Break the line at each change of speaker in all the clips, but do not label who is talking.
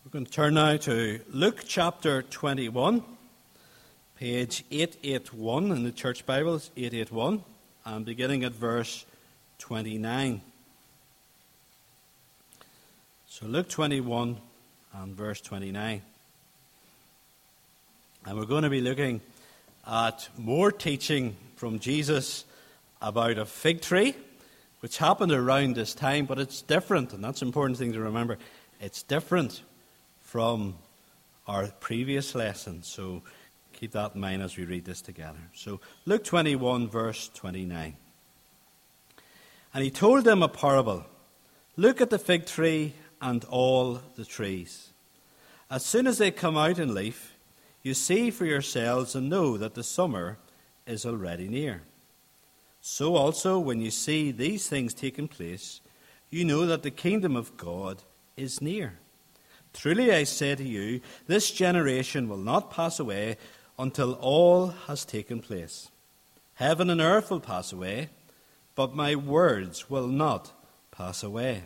We're going to turn now to Luke chapter 21, page 881 in the Church Bibles, 881, and beginning at verse 29. So Luke 21 and verse 29. And we're going to be looking at more teaching from Jesus about a fig tree, which happened around this time, but it's different, and that's an important thing to remember. It's different from our previous lesson, so keep that in mind as we read this together. So Luke 21, verse 29. And he told them a parable. Look at the fig tree and all the trees. As soon as they come out in leaf, you see for yourselves and know that the summer is already near. So also, when you see these things taking place, you know that the kingdom of God is near. Truly I say to you, this generation will not pass away until all has taken place. Heaven and earth will pass away, but my words will not pass away.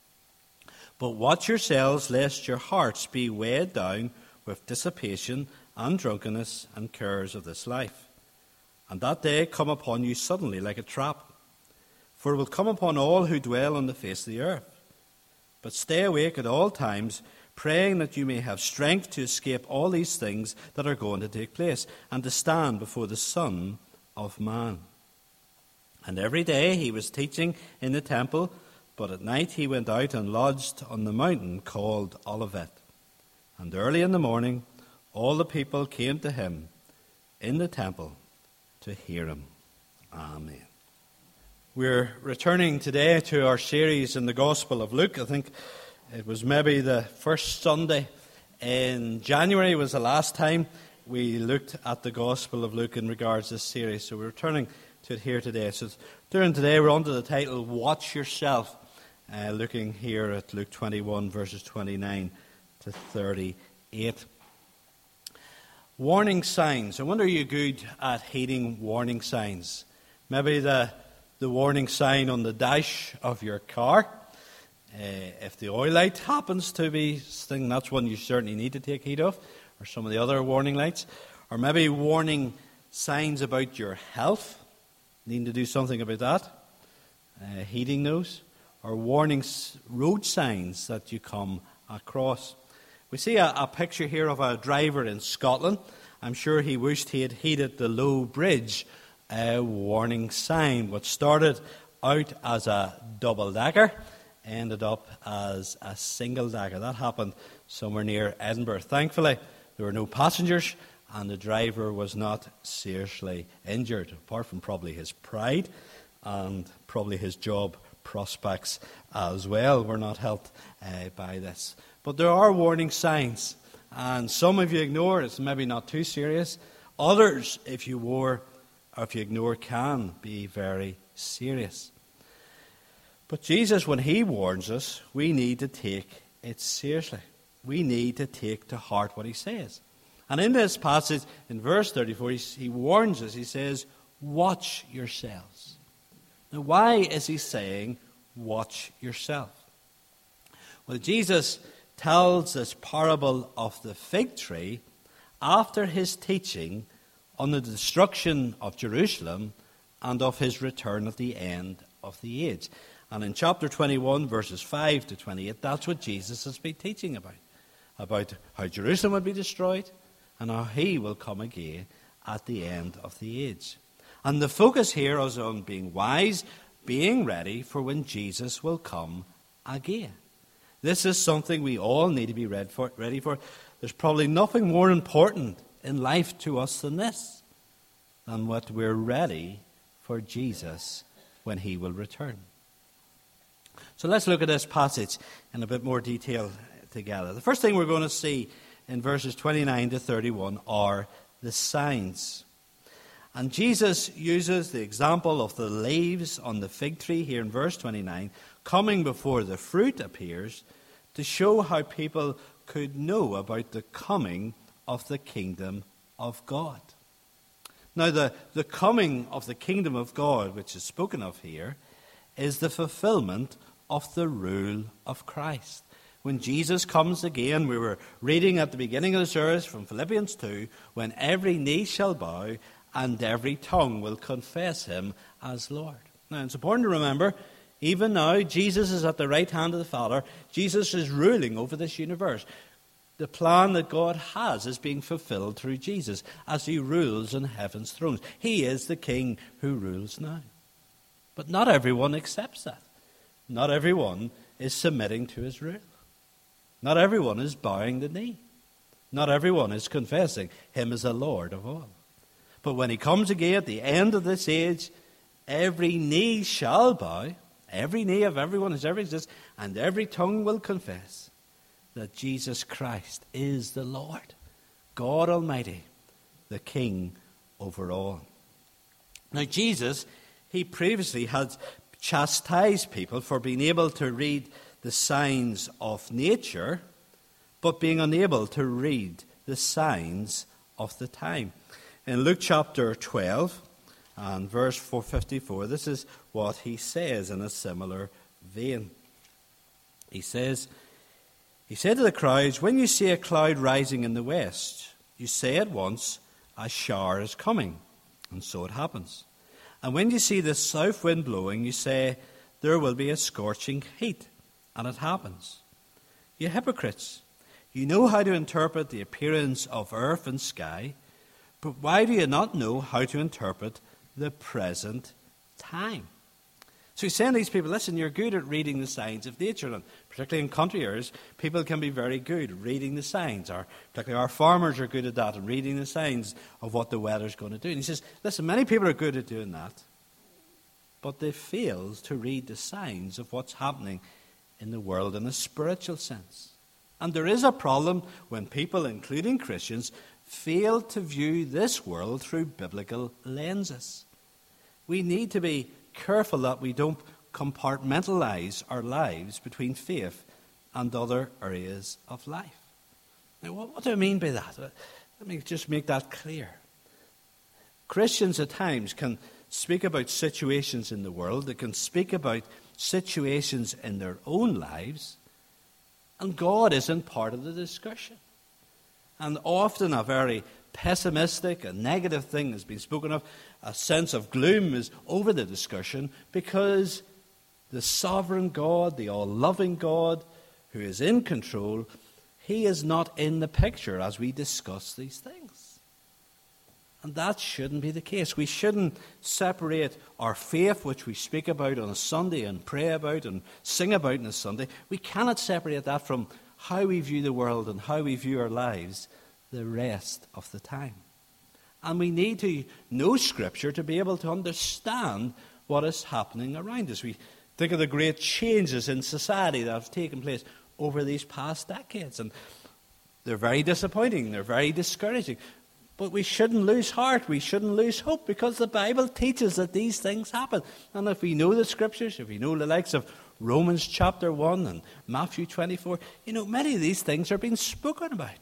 But watch yourselves, lest your hearts be weighed down with dissipation and drunkenness and cares of this life, and that day come upon you suddenly like a trap. For it will come upon all who dwell on the face of the earth. But stay awake at all times, praying that you may have strength to escape all these things that are going to take place, and to stand before the Son of Man. And every day he was teaching in the temple, but at night he went out and lodged on the mountain called Olivet. And early in the morning all the people came to him in the temple to hear him. Amen. We're returning today to our series in the Gospel of Luke. I think it was maybe the first Sunday in January was the last time we looked at the Gospel of Luke in regards to this series. So we're returning to it here today. So during today we're under the title, Watch Yourself, looking here at Luke 21 verses 29 to 38. Warning signs. I wonder, are you good at heeding warning signs? Maybe the warning sign on the dash of your car. If the oil light happens to be sting, that's one you certainly need to take heed of, or some of the other warning lights. Or maybe warning signs about your health. Needing to do something about that. Heeding those. Or warning road signs that you come across. We see a picture here of a driver in Scotland. I'm sure he wished he had heeded the Low Bridge warning sign. What started out as a double-decker ended up as a single-decker. That happened somewhere near Edinburgh. Thankfully, there were no passengers and the driver was not seriously injured, apart from probably his pride and probably his job prospects as well were not helped by this. But there are warning signs, and some if you ignore, it's maybe not too serious. Others, if you ignore, can be very serious. But Jesus, when he warns us, we need to take it seriously. We need to take to heart what he says. And in this passage, in verse 34, he warns us, he says, watch yourselves. Now, why is he saying, watch yourself? Well, Jesus tells this parable of the fig tree after his teaching on the destruction of Jerusalem and of his return at the end of the age. And in chapter 21, verses 5 to 28, that's what Jesus has been teaching about how Jerusalem would be destroyed and how he will come again at the end of the age. And the focus here is on being wise, being ready for when Jesus will come again. This is something we all need to be ready for. There's probably nothing more important in life to us than this, than what we're ready for Jesus when he will return. So let's look at this passage in a bit more detail together. The first thing we're going to see in verses 29 to 31 are the signs. And Jesus uses the example of the leaves on the fig tree here in verse 29, coming before the fruit appears, to show how people could know about the coming of the kingdom of God. Now, the coming of the kingdom of God, which is spoken of here, is the fulfillment of the rule of Christ. When Jesus comes again, we were reading at the beginning of the service from Philippians 2, when every knee shall bow and every tongue will confess him as Lord. Now, it's important to remember, even now, Jesus is at the right hand of the Father. Jesus is ruling over this universe. The plan that God has is being fulfilled through Jesus as he rules on heaven's thrones. He is the King who rules now. But not everyone accepts that. Not everyone is submitting to his rule. Not everyone is bowing the knee. Not everyone is confessing him as the Lord of all. But when he comes again at the end of this age, every knee shall bow, every knee of everyone who's ever existed, and every tongue will confess that Jesus Christ is the Lord, God Almighty, the King over all. Now Jesus, he previously had chastised people for being able to read the signs of nature, but being unable to read the signs of the time. In Luke chapter 12 and verse 454, this is what he says in a similar vein. He said to the crowds, when you see a cloud rising in the west, you say at once, a shower is coming. And so it happens. And when you see the south wind blowing, you say, there will be a scorching heat. And it happens. You hypocrites, you know how to interpret the appearance of earth and sky, but why do you not know how to interpret the present time? So he's saying to these people, listen, you're good at reading the signs of nature, and particularly in country areas, people can be very good at reading the signs, or particularly our farmers are good at that, and reading the signs of what the weather's going to do. And he says, listen, many people are good at doing that, but they fail to read the signs of what's happening in the world in a spiritual sense. And there is a problem when people, including Christians, fail to view this world through biblical lenses. We need to be careful that we don't compartmentalize our lives between faith and other areas of life. Now, what do I mean by that? Let me just make that clear. Christians at times can speak about situations in the world. They can speak about situations in their own lives, and God isn't part of the discussion. And often a very pessimistic and negative thing has been spoken of. A sense of gloom is over the discussion because the sovereign God, the all-loving God who is in control, he is not in the picture as we discuss these things. And that shouldn't be the case. We shouldn't separate our faith, which we speak about on a Sunday and pray about and sing about on a Sunday. We cannot separate that from how we view the world and how we view our lives the rest of the time. And we need to know Scripture to be able to understand what is happening around us. We think of the great changes in society that have taken place over these past decades. And they're very disappointing. They're very discouraging. But we shouldn't lose heart. We shouldn't lose hope, because the Bible teaches that these things happen. And if we know the Scriptures, if we know the likes of Romans chapter 1 and Matthew 24, many of these things are being spoken about.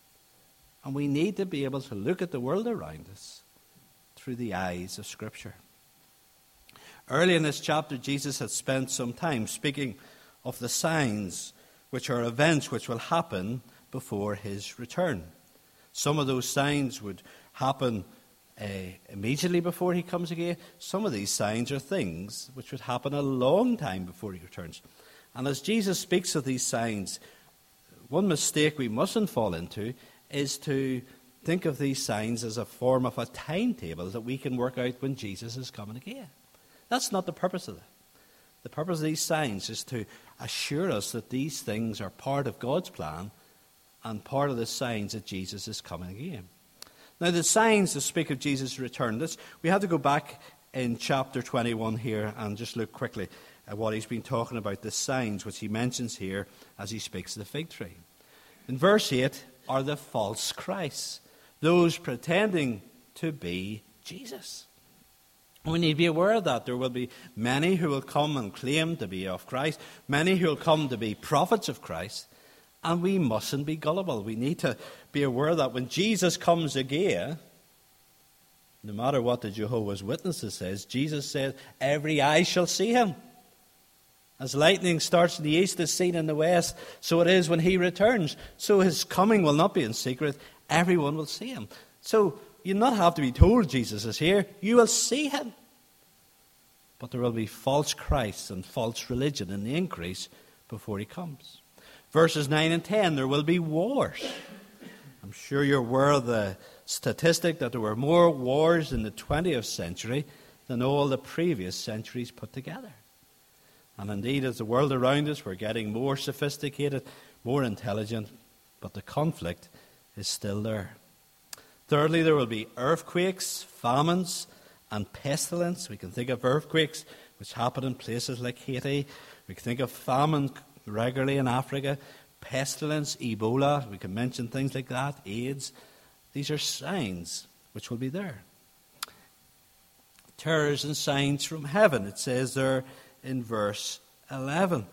And we need to be able to look at the world around us through the eyes of Scripture. Early in this chapter, Jesus had spent some time speaking of the signs, which are events which will happen before his return. Some of those signs would happen immediately before he comes again. Some of these signs are things which would happen a long time before he returns. And as Jesus speaks of these signs, one mistake we mustn't fall into is to think of these signs as a form of a timetable that we can work out when Jesus is coming again. That's not the purpose of it. The purpose of these signs is to assure us that these things are part of God's plan and part of the signs that Jesus is coming again. Now, the signs that speak of Jesus' return, we have to go back in chapter 21 here and just look quickly at what he's been talking about, the signs which he mentions here as he speaks of the fig tree. In verse 8 are the false Christs, those pretending to be Jesus. We need to be aware of that. There will be many who will come and claim to be of Christ, many who will come to be prophets of Christ, and we mustn't be gullible. We need to be aware that when Jesus comes again, no matter what the Jehovah's Witnesses says, Jesus said, every eye shall see him. As lightning starts in the east, is seen in the west, so it is when he returns. So his coming will not be in secret. Everyone will see him. So you not have to be told Jesus is here. You will see him. But there will be false Christs and false religion in the increase before he comes. Verses 9 and 10, there will be wars. I'm sure you're aware of the statistic that there were more wars in the 20th century than all the previous centuries put together. And indeed, as the world around us, we're getting more sophisticated, more intelligent, but the conflict is still there. Thirdly, there will be earthquakes, famines, and pestilence. We can think of earthquakes which happen in places like Haiti. We can think of famine regularly in Africa, pestilence, Ebola. We can mention things like that, AIDS. These are signs which will be there. Terrors and signs from heaven, it says there in verse 11.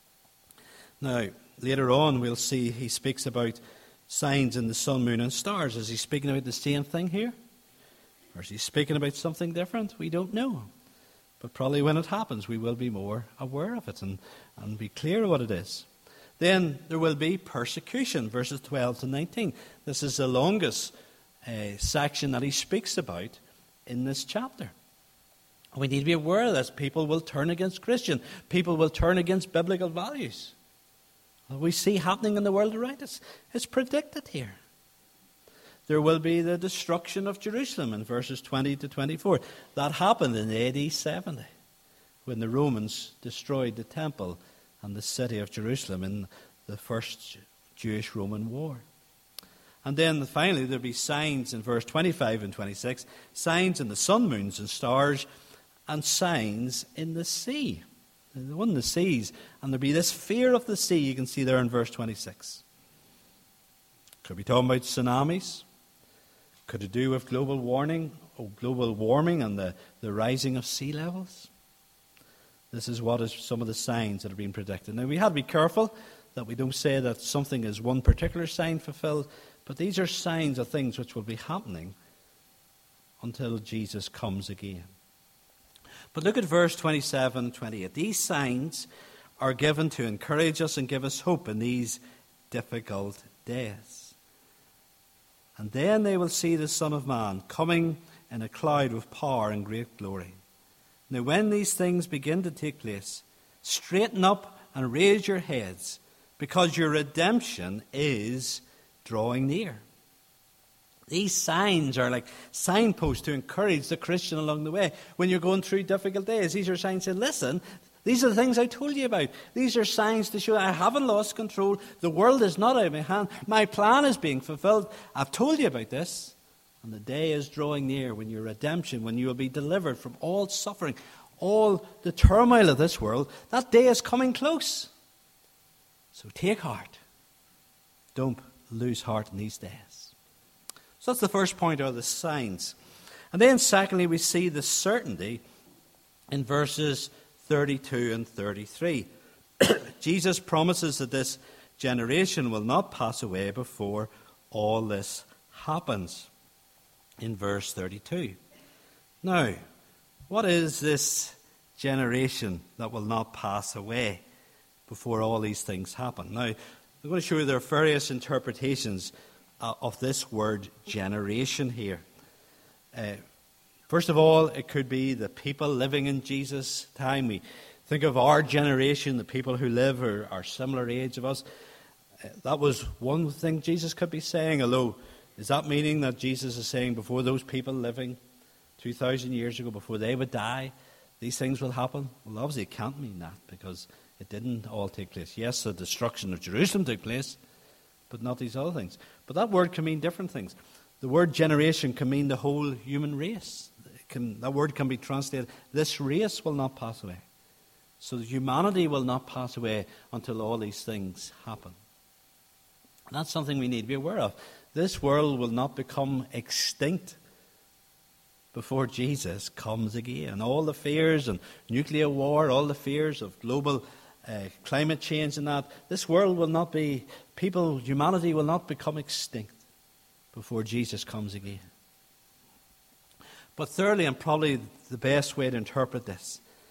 Now, later on we'll see he speaks about signs in the sun, moon and stars. Is he speaking about the same thing here? Or is he speaking about something different? We don't know. But probably when it happens, we will be more aware of it and be clear what it is. Then there will be persecution, verses 12 to 19. This is the longest section that he speaks about in this chapter. We need to be aware of this. People will turn against Christians. People will turn against biblical values. What we see happening in the world around us, it's predicted here. There will be the destruction of Jerusalem in verses 20 to 24. That happened in AD 70 when the Romans destroyed the temple and the city of Jerusalem in the first Jewish-Roman war. And then finally there'll be signs in verse 25 and 26, signs in the sun, moons and stars, and signs in the sea. The one in the seas. And there'll be this fear of the sea you can see there in verse 26. Could be talking about tsunamis. Could it do with global warming and the rising of sea levels? This is what is some of the signs that are being predicted. Now we have to be careful that we don't say that something is one particular sign fulfilled, but these are signs of things which will be happening until Jesus comes again. But look at verse 27 and 28. These signs are given to encourage us and give us hope in these difficult days. And then they will see the Son of Man coming in a cloud with power and great glory. Now when these things begin to take place, straighten up and raise your heads, because your redemption is drawing near. These signs are like signposts to encourage the Christian along the way. When you're going through difficult days, these are signs saying, listen, these are the things I told you about. These are signs to show I haven't lost control. The world is not out of my hand. My plan is being fulfilled. I've told you about this. And the day is drawing near when your redemption, when you will be delivered from all suffering, all the turmoil of this world. That day is coming close. So take heart. Don't lose heart in these days. So that's the first point, are the signs. And then secondly, we see the certainty in verses 32 and 33. Jesus promises that this generation will not pass away before all this happens. In verse 32. Now, what is this generation that will not pass away before all these things happen? Now, I'm going to show you there are various interpretations of this word generation here. First of all, it could be the people living in Jesus' time. We think of our generation, the people who live or are similar age of us. That was one thing Jesus could be saying, although is that meaning that Jesus is saying before those people living 2,000 years ago, before they would die, these things will happen? Well, obviously it can't mean that, because it didn't all take place. Yes, the destruction of Jerusalem took place, but not these other things. But that word can mean different things. The word generation can mean the whole human race. That word can be translated, this race will not pass away. So humanity will not pass away until all these things happen. And that's something we need to be aware of. This world will not become extinct before Jesus comes again. All the fears and nuclear war, all the fears of global climate change and that, this world will not be, humanity will not become extinct before Jesus comes again. But thirdly, and probably the best way to interpret this,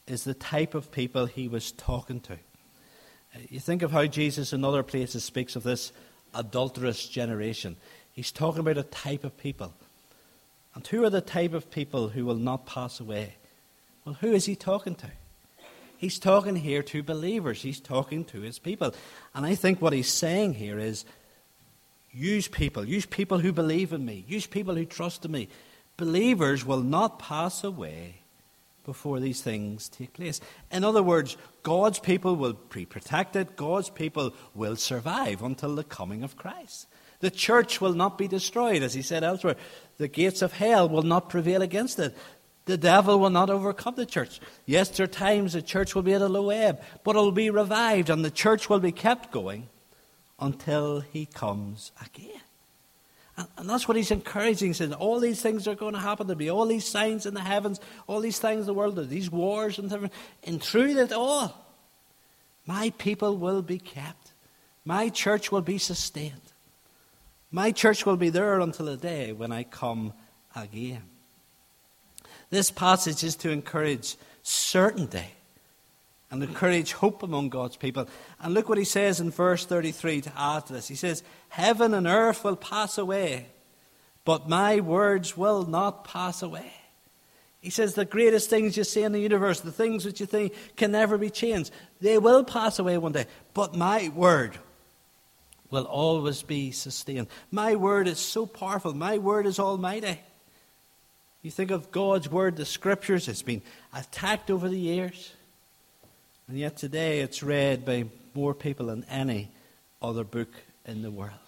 is the type of people he was talking to. You think of how Jesus in other places speaks of this adulterous generation. He's talking about a type of people. And who are the type of people who will not pass away? Well, who is he talking to? He's talking here to believers. He's talking to his people. And I think what he's saying here is, use people who believe in me, use people who trust in me. Believers will not pass away before these things take place. In other words, God's people will be protected. God's people will survive until the coming of Christ. The church will not be destroyed, as he said elsewhere. The gates of hell will not prevail against it. The devil will not overcome the church. Yes, there are times the church will be at a low ebb, but it will be revived, and the church will be kept going until he comes again. And that's what he's encouraging. He says, all these things are going to happen. There'll be all these signs in the heavens, all these things in the world, these wars and everything. And through it all, my people will be kept. My church will be sustained. My church will be there until the day when I come again. This passage is to encourage certainty and encourage hope among God's people. And look what he says in verse 33 to add to this. He says, heaven and earth will pass away, but my words will not pass away. He says the greatest things you see in the universe, the things which you think can never be changed, they will pass away one day. But my word will always be sustained. My word is so powerful. My word is almighty. You think of God's word, the scriptures, it's been attacked over the years. And yet today it's read by more people than any other book in the world.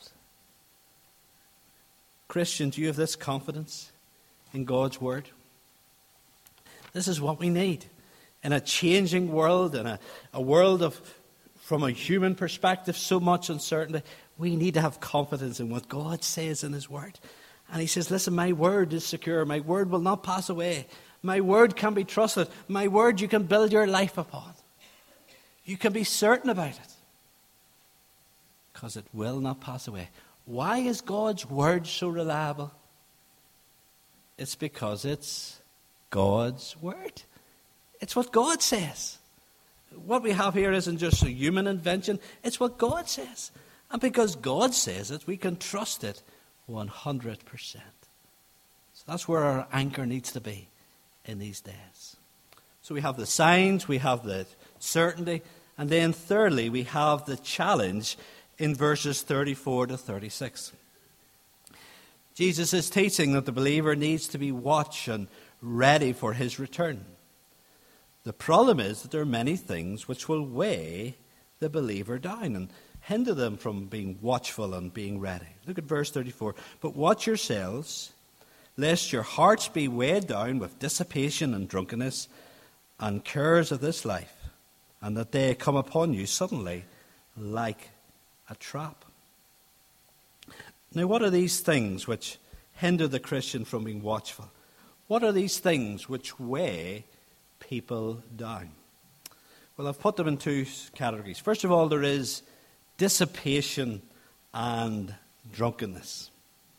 Christians, you have this confidence in God's word. This is what we need. In a changing world, in a world of, from a human perspective, so much uncertainty, we need to have confidence in what God says in his word. And he says, listen, my word is secure. My word will not pass away. My word can be trusted. My word you can build your life upon. You can be certain about it. Because it will not pass away. Why is God's word so reliable? It's because it's God's word. It's what God says. What we have here isn't just a human invention. It's what God says. And because God says it, we can trust it 100%. So that's where our anchor needs to be in these days. So we have the signs, we have the certainty, and then thirdly, we have the challenge in verses 34 to 36. Jesus is teaching that the believer needs to be watch and ready for his return. The problem is that there are many things which will weigh the believer down and hinder them from being watchful and being ready. Look at verse 34. But watch yourselves, lest your hearts be weighed down with dissipation and drunkenness and cares of this life, and that they come upon you suddenly like a trap. Now, what are these things which hinder the Christian from being watchful? What are these things which weigh people down? Well, I've put them in two categories. First of all, there is dissipation and drunkenness.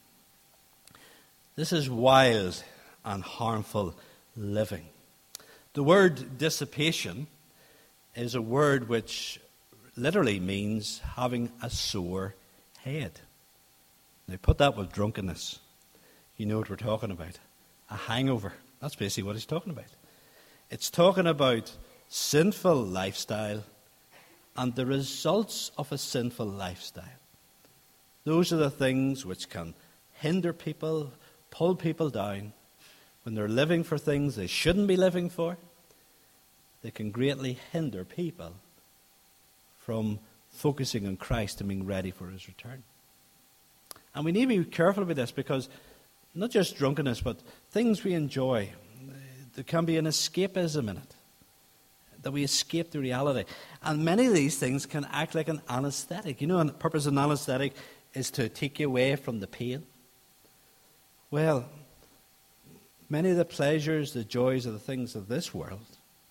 This is wild and harmful living. The word dissipation is a word which literally means having a sore head. Now put that with drunkenness. You know what we're talking about. A hangover. That's basically what he's talking about. It's talking about sinful lifestyle and the results of a sinful lifestyle. Those are the things which can hinder people, pull people down. When they're living for things they shouldn't be living for, they can greatly hinder people from focusing on Christ and being ready for his return. And we need to be careful about this because not just drunkenness, but things we enjoy, there can be an escapism in it, that we escape the reality. And many of these things can act like an anesthetic. You know, the purpose of an anesthetic is to take you away from the pain. Well, many of the pleasures, the joys of the things of this world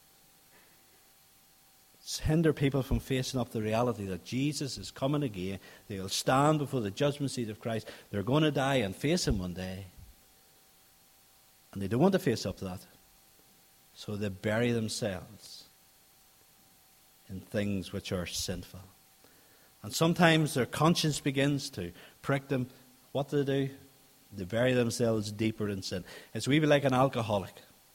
hinder people from facing up the reality that Jesus is coming again. They'll stand before the judgment seat of Christ. They're going to die and face him one day. And they don't want to face up to that. So they bury themselves in things which are sinful. And sometimes their conscience begins to prick them. What do? They bury themselves deeper in sin. It's maybe like an alcoholic.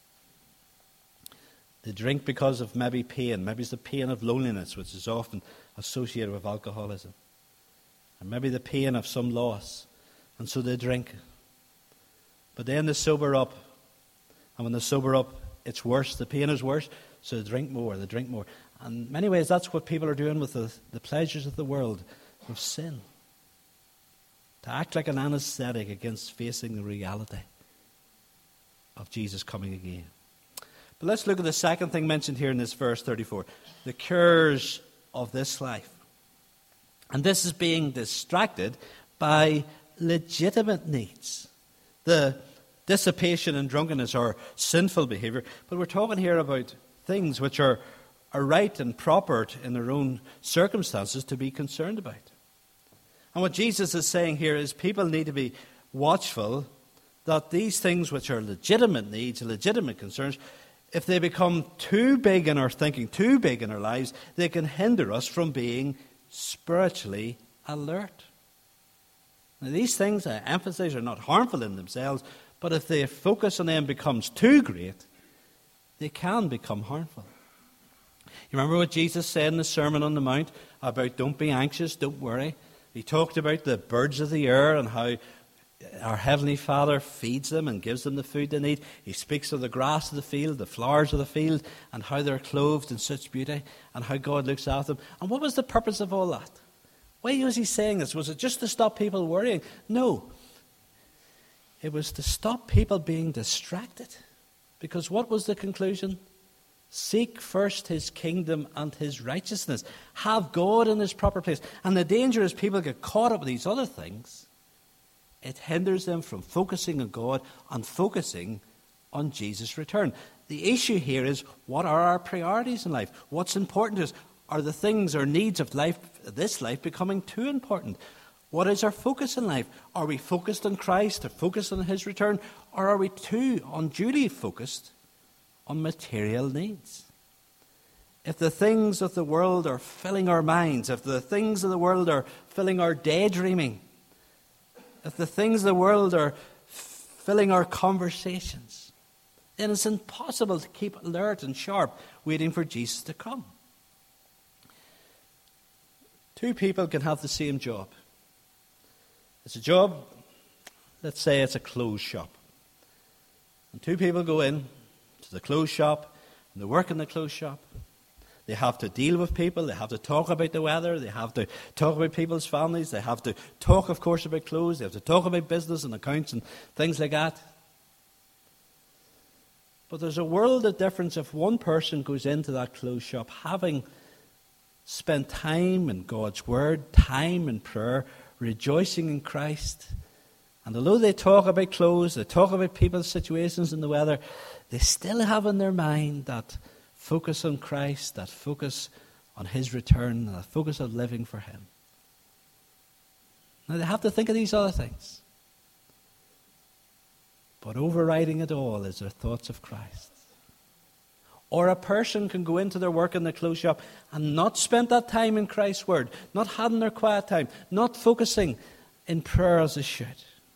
They drink because of maybe pain. Maybe it's the pain of loneliness, which is often associated with alcoholism. And maybe the pain of some loss. And so they drink. But then they sober up. And when they sober up, it's worse. The pain is worse. So they drink more. They drink more. And in many ways, that's what people are doing with the pleasures of the world, of sin. To act like an anesthetic against facing the reality of Jesus coming again. But let's look at the second thing mentioned here in this verse 34. The cares of this life. And this is being distracted by legitimate needs. The dissipation and drunkenness are sinful behavior. But we're talking here about things which are right and proper in their own circumstances to be concerned about. And what Jesus is saying here is people need to be watchful that these things which are legitimate needs, legitimate concerns, if they become too big in our thinking, too big in our lives, they can hinder us from being spiritually alert. Now, these things, I emphasize, are not harmful in themselves, but if the focus on them becomes too great, they can become harmful. You remember what Jesus said in the Sermon on the Mount about don't be anxious, don't worry? He talked about the birds of the air and how our Heavenly Father feeds them and gives them the food they need. He speaks of the grass of the field, the flowers of the field, and how they're clothed in such beauty, and how God looks after them. And what was the purpose of all that? Why was he saying this? Was it just to stop people worrying? No. It was to stop people being distracted. Because what was the conclusion? Seek first his kingdom and his righteousness. Have God in his proper place. And the danger is people get caught up with these other things. It hinders them from focusing on God and focusing on Jesus' return. The issue here is, what are our priorities in life? What's important to us? Are the things or needs of life, this life, becoming too important? What is our focus in life? Are we focused on Christ or focused on his return? Or are we too unduly focused on material needs? If the things of the world are filling our minds, if the things of the world are filling our daydreaming, if the things of the world are filling our conversations, then it's impossible to keep alert and sharp, waiting for Jesus to come. Two people can have the same job. It's a job, let's say it's a clothes shop. And two people go in to the clothes shop, and they work in the clothes shop. They have to deal with people. They have to talk about the weather. They have to talk about people's families. They have to talk, of course, about clothes. They have to talk about business and accounts and things like that. But there's a world of difference if one person goes into that clothes shop having spent time in God's Word, time in prayer, rejoicing in Christ. And although they talk about clothes, they talk about people's situations and the weather, they still have in their mind that focus on Christ, that focus on his return, that focus of living for him. Now they have to think of these other things. But overriding it all is their thoughts of Christ. Or a person can go into their work in the clothes shop and not spend that time in Christ's word, not having their quiet time, not focusing in prayer as they should.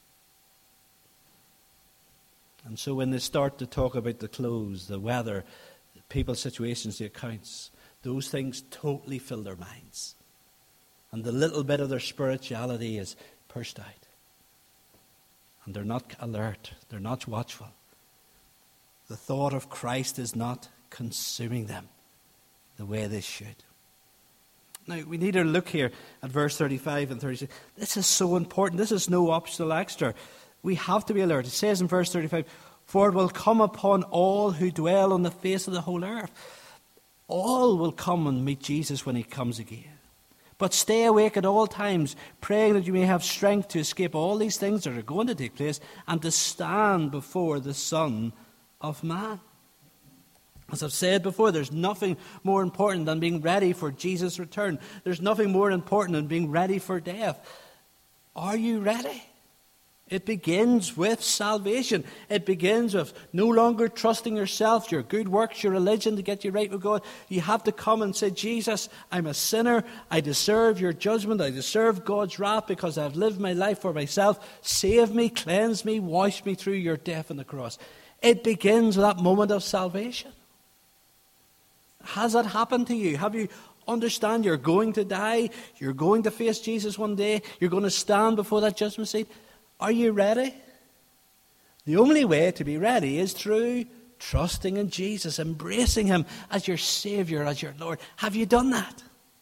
And so when they start to talk about the clothes, the weather, the people's situations, the accounts, those things totally fill their minds. And the little bit of their spirituality is pushed out. And they're not alert. They're not watchful. The thought of Christ is not consuming them the way they should. Now, we need to look here at verse 35 and 36. This is so important. This is no optional extra. We have to be alert. It says in verse 35, "For it will come upon all who dwell on the face of the whole earth." All will come and meet Jesus when he comes again. But stay awake at all times, praying that you may have strength to escape all these things that are going to take place and to stand before the Son of Man. As I've said before, there's nothing more important than being ready for Jesus' return. There's nothing more important than being ready for death. Are you ready? It begins with salvation. It begins with no longer trusting yourself, your good works, your religion to get you right with God. You have to come and say, Jesus, I'm a sinner. I deserve your judgment. I deserve God's wrath because I've lived my life for myself. Save me, cleanse me, wash me through your death on the cross. It begins with that moment of salvation. Has that happened to you? Have you understand you're going to die? You're going to face Jesus one day. You're going to stand before that judgment seat. Are you ready? The only way to be ready is through trusting in Jesus, embracing him as your Savior, as your Lord. Have you done that?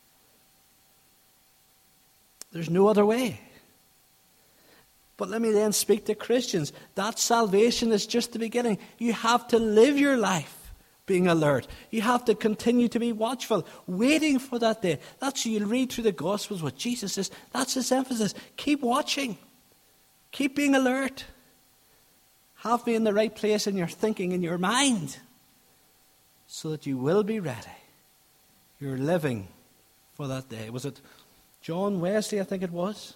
There's no other way. But let me then speak to Christians. That salvation is just the beginning. You have to live your life being alert. You have to continue to be watchful, waiting for that day. That's you'll read through the Gospels what Jesus says. That's his emphasis. Keep watching. Keep being alert. Have me in the right place in your thinking, in your mind, so that you will be ready. You're living for that day. Was it John Wesley, I think it was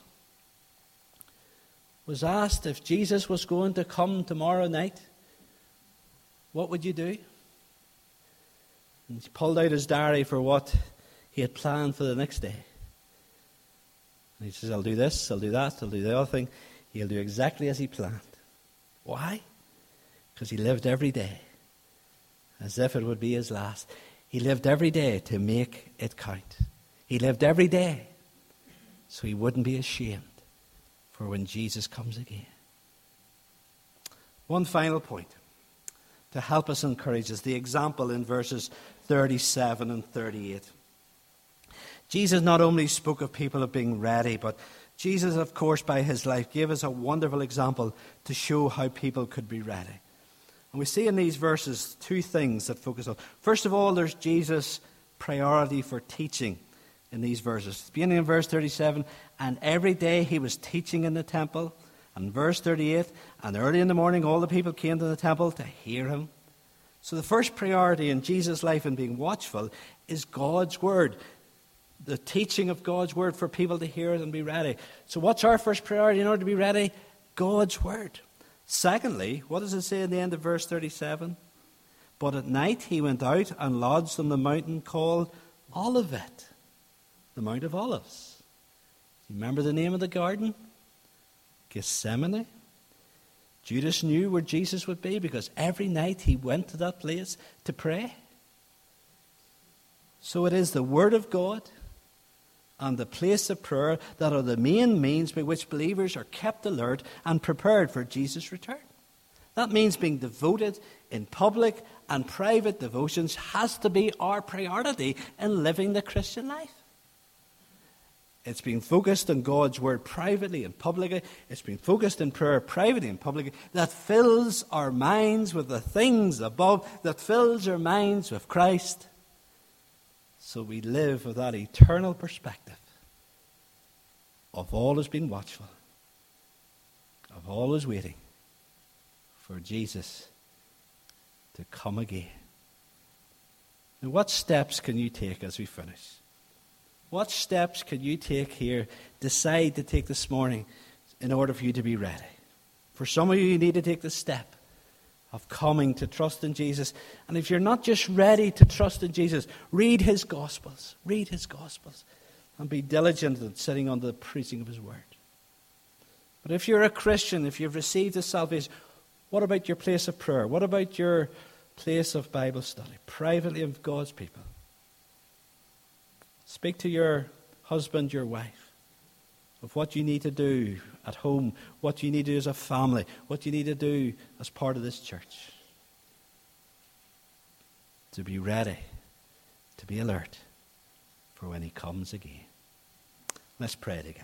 asked if Jesus was going to come tomorrow night, what would you do? And he pulled out his diary for what he had planned for the next day. And he says, I'll do this, I'll do that, I'll do the other thing. He'll do exactly as he planned. Why? Because he lived every day as if it would be his last. He lived every day to make it count. He lived every day so he wouldn't be ashamed for when Jesus comes again. One final point to help us encourage us, the example in verses 37 and 38. Jesus not only spoke of people of being ready, but Jesus, of course, by his life, gave us a wonderful example to show how people could be ready. And we see in these verses two things that focus on. First of all, there's Jesus' priority for teaching in these verses. Beginning in verse 37, and every day he was teaching in the temple. And verse 38, and early in the morning all the people came to the temple to hear him. So the first priority in Jesus' life in being watchful is God's word. The teaching of God's word for people to hear it and be ready. So what's our first priority in order to be ready? God's word. Secondly, what does it say in the end of verse 37? But at night he went out and lodged on the mountain called Olivet, the Mount of Olives. You remember the name of the garden? Gethsemane. Judas knew where Jesus would be because every night he went to that place to pray. So it is the word of God and the place of prayer that are the main means by which believers are kept alert and prepared for Jesus' return. That means being devoted in public and private devotions has to be our priority in living the Christian life. It's being focused on God's word privately and publicly. It's being focused in prayer privately and publicly. That fills our minds with the things above. That fills our minds with Christ. So we live with that eternal perspective of always being watchful, of always waiting for Jesus to come again. Now, what steps can you take as we finish? What steps can you take here, decide to take this morning in order for you to be ready? For some of you, you need to take the step of coming to trust in Jesus. And if you're not just ready to trust in Jesus, read his Gospels. Read his Gospels. And be diligent in sitting under the preaching of his word. But if you're a Christian, if you've received the salvation, what about your place of prayer? What about your place of Bible study? Privately of God's people. Speak to your husband, your wife, of what you need to do at home, what you need to do as a family, what you need to do as part of this church. To be ready, to be alert for when he comes again. Let's pray together.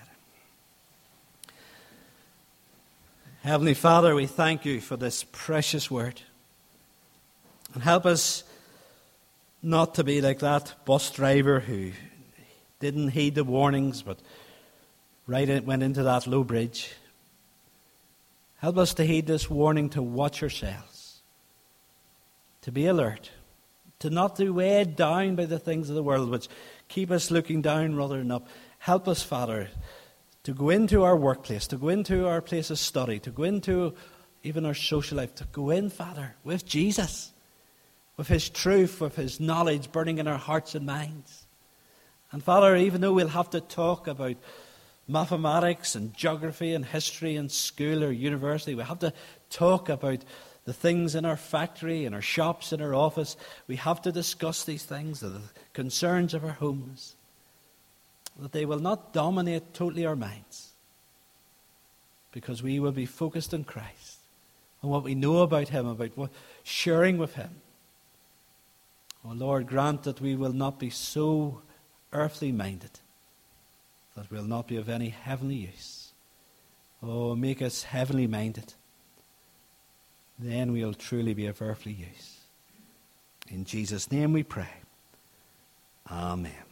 Heavenly Father, we thank you for this precious word. And help us not to be like that bus driver who didn't heed the warnings, but went into that low bridge. Help us to heed this warning to watch ourselves, to be alert, to not be weighed down by the things of the world which keep us looking down rather than up. Help us, Father, to go into our workplace, to go into our place of study, to go into even our social life, to go in, Father, with Jesus, with his truth, with his knowledge burning in our hearts and minds. And Father, even though we'll have to talk about mathematics and geography and history in school or university, we have to talk about the things in our factory, in our shops, in our office. We have to discuss these things, the concerns of our homes, that they will not dominate totally our minds, because we will be focused on Christ and what we know about him, about what, sharing with him. Oh Lord, grant that we will not be so earthly minded that we'll not be of any heavenly use. Oh, make us heavenly minded. Then we'll truly be of earthly use. In Jesus' name we pray. Amen.